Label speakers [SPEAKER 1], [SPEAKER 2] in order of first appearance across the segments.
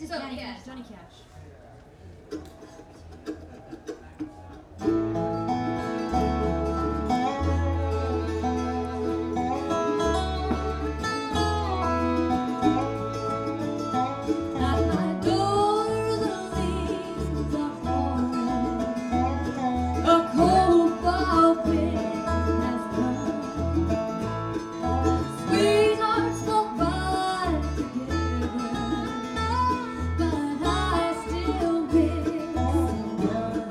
[SPEAKER 1] is
[SPEAKER 2] So,
[SPEAKER 1] Johnny
[SPEAKER 2] yeah.
[SPEAKER 1] Cash. Johnny Cash.
[SPEAKER 3] At my door the leaves are falling. A cold fall wind has come. Sweethearts go by together, but I still miss someone.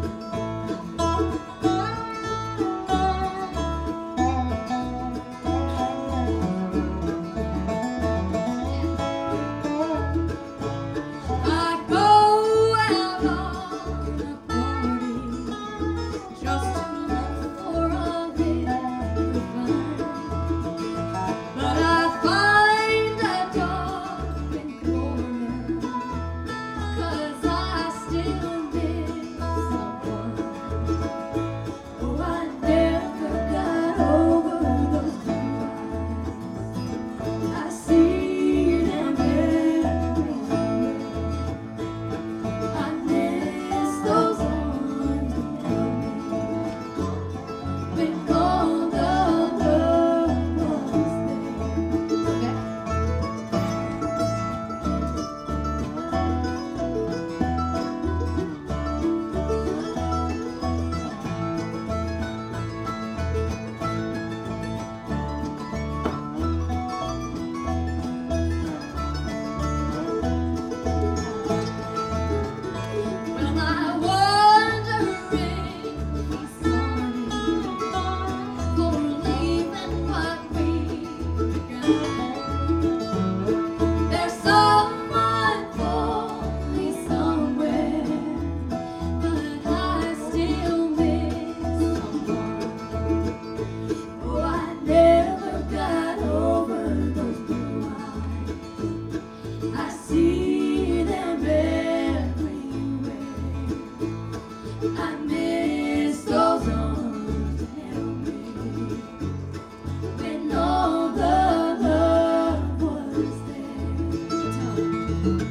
[SPEAKER 3] I go out on a party just to look for a little fun, but I find a dark corner, 'cause I still miss someone. Oh, I never got over those blue eyes. I see them everywhere. I miss those arms around me when all the love was there. Well, I wonder if he's sorry for leaving what we began. There's someone for me somewhere, but I still miss someone. Oh, I never got over those blue eyes. I see them everywhere. I miss those arms that held me when all the love was there.